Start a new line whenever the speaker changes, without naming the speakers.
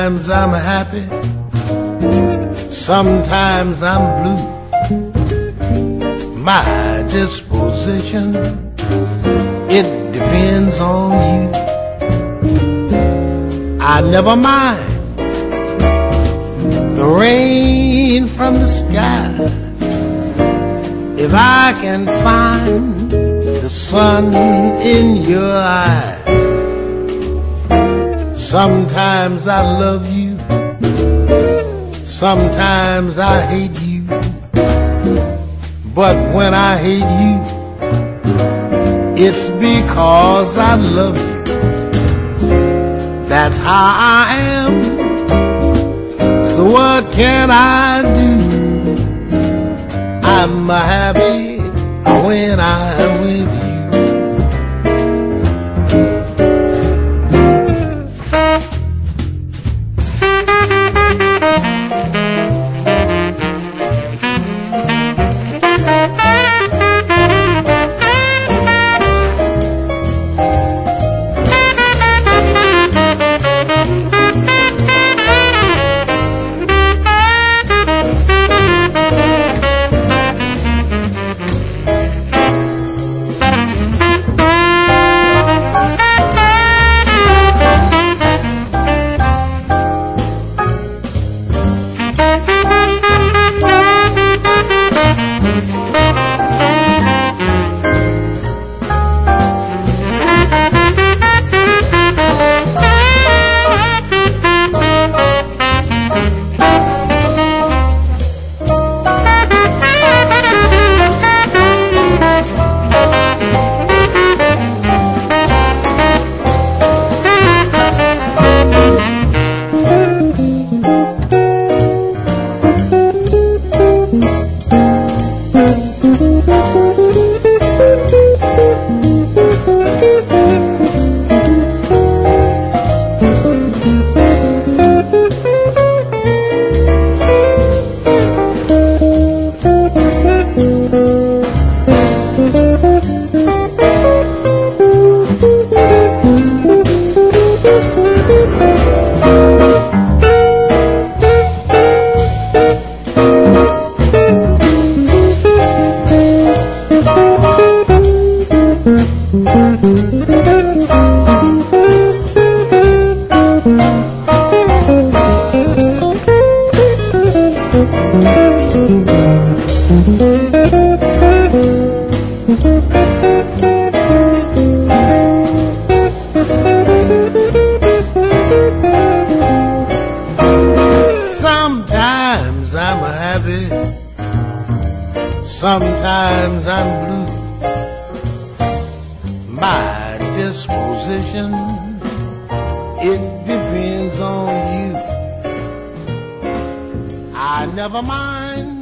Sometimes I'm happy, sometimes I'm blue. My disposition, it depends on you. I never mind the rain from the sky if I can find the sun in your eyes. Sometimes I love you, sometimes I hate you, but when I hate you, it's because I love you. That's how I am. So what can I do? I'm happy when I'm with you. Sometimes I'm happy, sometimes I'm blue. My disposition, it depends on you. I never mind